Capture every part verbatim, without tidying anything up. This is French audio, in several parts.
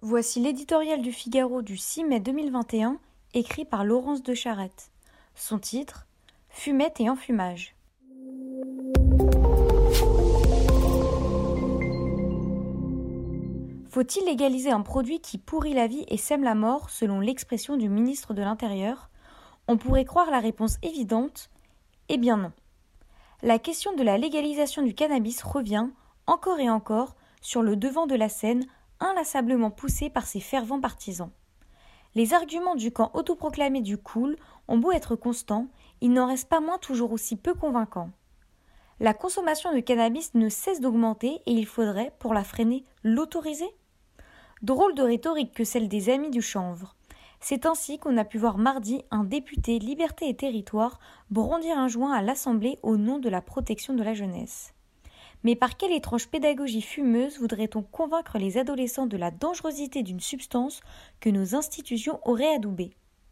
Voici l'éditorial du Figaro du six mai deux mille vingt et un, écrit par Laurence de Charette. Son titre « Fumette et enfumage ». Faut-il légaliser un produit qui pourrit la vie et sème la mort, selon l'expression du ministre de l'Intérieur ? On pourrait croire la réponse évidente. Eh bien non. La question de la légalisation du cannabis revient, encore et encore, sur le devant de la scène, inlassablement poussée par ses fervents partisans. Les arguments du camp autoproclamé du cool ont beau être constants, il n'en reste pas moins toujours aussi peu convaincants. La consommation de cannabis ne cesse d'augmenter et il faudrait, pour la freiner, l'autoriser ? Drôle de rhétorique que celle des amis du chanvre. C'est ainsi qu'on a pu voir mardi un député Liberté et Territoire brandir un joint à l'Assemblée au nom de la protection de la jeunesse. Mais par quelle étrange pédagogie fumeuse voudrait-on convaincre les adolescents de la dangerosité d'une substance que nos institutions auraient adoubée ?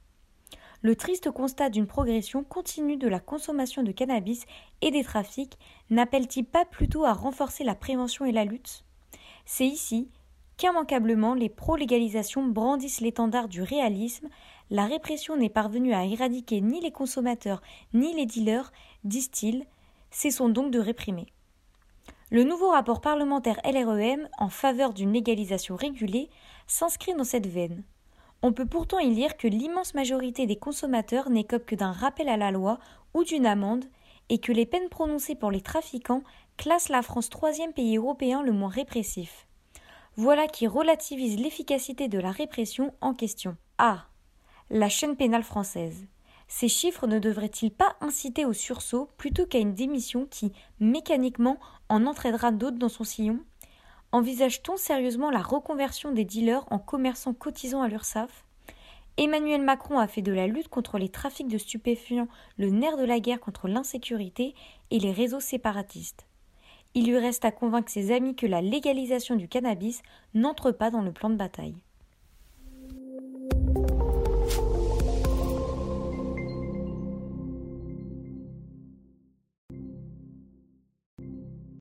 Le triste constat d'une progression continue de la consommation de cannabis et des trafics n'appelle-t-il pas plutôt à renforcer la prévention et la lutte ? C'est ici qu'immanquablement les pro-légalisation brandissent l'étendard du réalisme. La répression n'est parvenue à éradiquer ni les consommateurs ni les dealers, disent-ils. Cessons donc de réprimer. Le nouveau rapport parlementaire L R E M en faveur d'une légalisation régulée s'inscrit dans cette veine. On peut pourtant y lire que l'immense majorité des consommateurs n'écope que d'un rappel à la loi ou d'une amende et que les peines prononcées pour les trafiquants classent la France troisième pays européen le moins répressif. Voilà qui relativise l'efficacité de la répression en question. Ah, la chaîne pénale française. Ces chiffres ne devraient-ils pas inciter au sursaut plutôt qu'à une démission qui, mécaniquement, en entraînera d'autres dans son sillon ? Envisage-t-on sérieusement la reconversion des dealers en commerçants cotisants à l'URSSAF ? Emmanuel Macron a fait de la lutte contre les trafics de stupéfiants le nerf de la guerre contre l'insécurité et les réseaux séparatistes. Il lui reste à convaincre ses amis que la légalisation du cannabis n'entre pas dans le plan de bataille.